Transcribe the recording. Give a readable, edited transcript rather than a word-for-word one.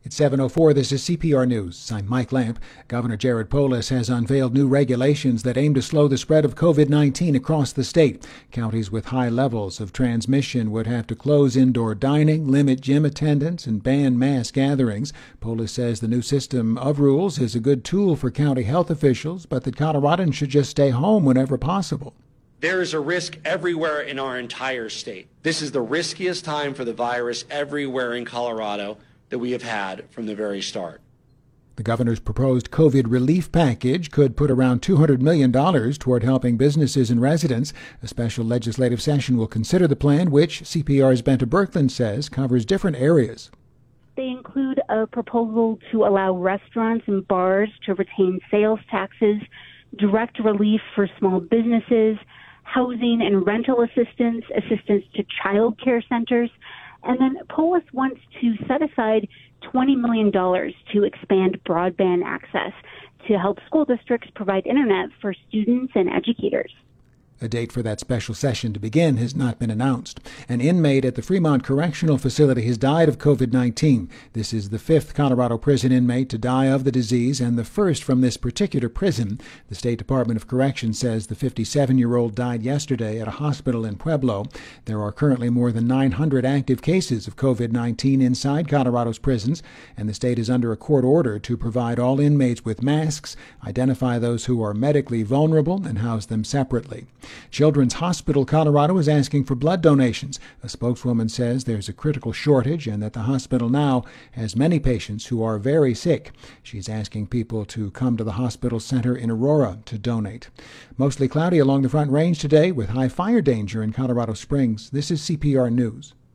It's 7:04. This is CPR News. I'm Mike Lamp. Governor Jared Polis has unveiled new regulations that aim to slow the spread of COVID-19 across the state. Counties with high levels of transmission would have to close indoor dining, limit gym attendance, and ban mass gatherings. Polis says the new system of rules is a good tool for county health officials, but that Coloradans should just stay home whenever possible. There is a risk everywhere in our entire state. This is the riskiest time for the virus everywhere in Colorado that we have had from the very start. The governor's proposed COVID relief package could put around $200 million toward helping businesses and residents. A special legislative session will consider the plan, which CPR's Benta Birkeland says covers different areas. They include a proposal to allow restaurants and bars to retain sales taxes, direct relief for small businesses, housing and rental assistance to child care centers. And then Polis wants to set aside $20 million to expand broadband access to help school districts provide internet for students and educators. A date for that special session to begin has not been announced. An inmate at the Fremont Correctional Facility has died of COVID-19. This is the fifth Colorado prison inmate to die of the disease and the first from this particular prison. The State Department of Corrections says the 57-year-old died yesterday at a hospital in Pueblo. There are currently more than 900 active cases of COVID-19 inside Colorado's prisons, and the state is under a court order to provide all inmates with masks, identify those who are medically vulnerable, and house them separately. Children's Hospital Colorado is asking for blood donations. A spokeswoman says there's a critical shortage and that the hospital now has many patients who are very sick. She's asking people to come to the hospital center in Aurora to donate. Mostly cloudy along the Front Range today with high fire danger in Colorado Springs. This is CPR News.